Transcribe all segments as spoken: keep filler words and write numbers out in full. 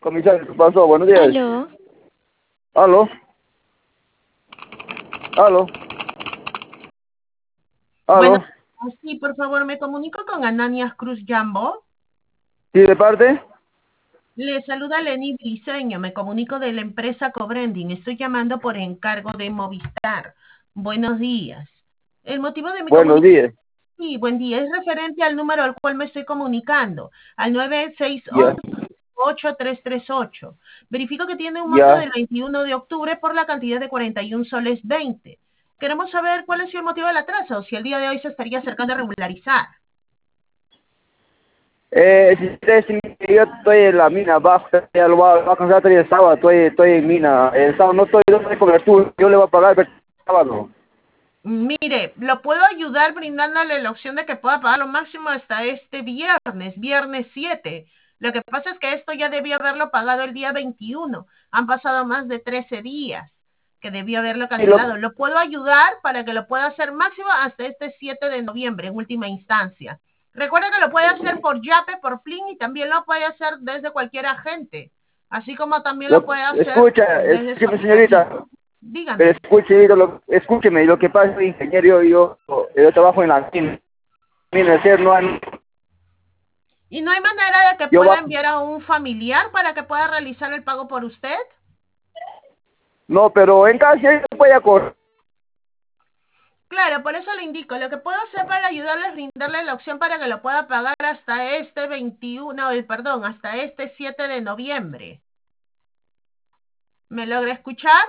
Comisario, ¿qué pasó? Buenos días. Aló, ¿Aló? ¿Aló? Bueno, ¿Aló? sí, por favor, me comunico con Ananias Cruz Jambo. ¿Sí de parte? Le saluda Lenny Briceño, me comunico de la empresa Cobrending. Estoy llamando por encargo de Movistar. Buenos días. El motivo de mi Buenos comunicación, días. sí, buen día, es referente al número al cual me estoy comunicando, al nueve seis Ya, ocho ocho tres tres ocho. Verifico que tiene un monto ya. del veintiuno de octubre por la cantidad de cuarenta y un soles veinte. Queremos saber cuál ha sido el motivo del atraso, si el día de hoy se estaría acercando a regularizar. Eh, si ustedes, si yo estoy en la mina, bajo, ya lo voy a, voy a alcanzar el sábado, estoy, estoy en mina. El sábado no estoy, no estoy cobertura, yo le voy a pagar el sábado. Mire, lo puedo ayudar brindándole la opción de que pueda pagar lo máximo hasta este viernes, viernes siete. Lo que pasa es que esto ya debió haberlo pagado el día veintiuno. Han pasado más de trece días que debió haberlo Y lo, cancelado. Lo puedo ayudar para que lo pueda hacer máximo hasta este siete de noviembre, en última instancia. Recuerda que lo puede hacer por Yape, por Plin y también lo puede hacer desde cualquier agente, así como también lo lo, puede hacer escucha, desde su escúcheme aplicación. señorita, pero Dígame. escuche, lo, escúcheme, lo que pasa es ingeniero, yo, yo, yo trabajo en la mina, mina, es decir, no hay, ¿Y no hay manera de que yo pueda va, enviar a un familiar para que pueda realizar el pago por usted? no, pero en caso yo voy a correr. Claro, por eso le indico, lo que puedo hacer para ayudarle es brindarle la opción para que lo pueda pagar hasta este veintiuno, el perdón, hasta este siete de noviembre. ¿Me logra escuchar?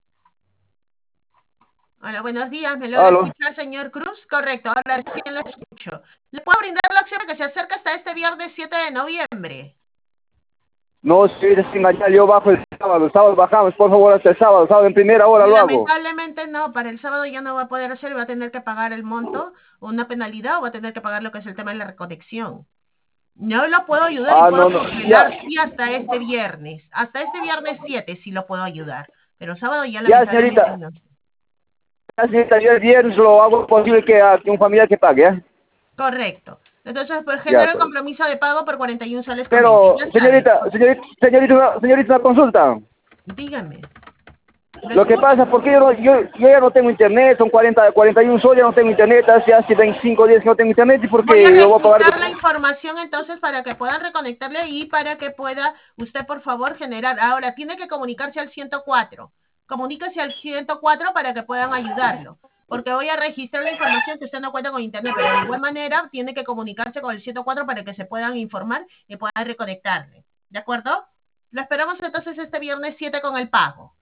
Hola, buenos días. ¿Me logra Aló. escuchar, señor Cruz? Correcto, ahora sí lo escucho. Le puedo brindar la opción para que se acerque hasta este viernes siete de noviembre. No, sí, es engañar, yo bajo el sábado, el sábado bajamos, por favor, hasta el sábado, sábado en primera hora lo hago. Lamentablemente no, para el sábado ya no va a poder hacer, va a tener que pagar el monto, o una penalidad, o va a tener que pagar lo que es el tema de la reconexión. No lo puedo ayudar y Ah, puedo no, no, ya, congelar sí hasta este viernes, hasta este viernes siete sí lo puedo ayudar, pero sábado ya ya, lamentablemente señorita, no. ya, señorita, yo el viernes lo hago posible que, a, que un familiar que pague, ¿eh? Correcto. Entonces, pues Ya, genero el pues. compromiso de pago por cuarenta y un soles con veinte. Pero, Ya sabe, señorita, señorita, señorita, una, señorita, una consulta. dígame. Lo Lo que escucho. pasa, porque yo, no- yo, yo ya no tengo internet, son cuarenta, cuarenta y uno soles, ya no tengo internet, hace, hace veinticinco días que no tengo internet, y Voy a porque lo voy a pagar. registrar la información entonces para que puedan reconectarle y para que pueda usted, por favor, generar. Ahora, tiene que comunicarse al ciento cuatro. Comuníquese al ciento cuatro para que puedan ayudarlo. Porque voy a registrar la información que usted no cuenta con internet, pero de igual manera tiene que comunicarse con el ciento cuatro para que se puedan informar y puedan reconectarle. ¿De acuerdo? Lo esperamos entonces este viernes siete con el pago.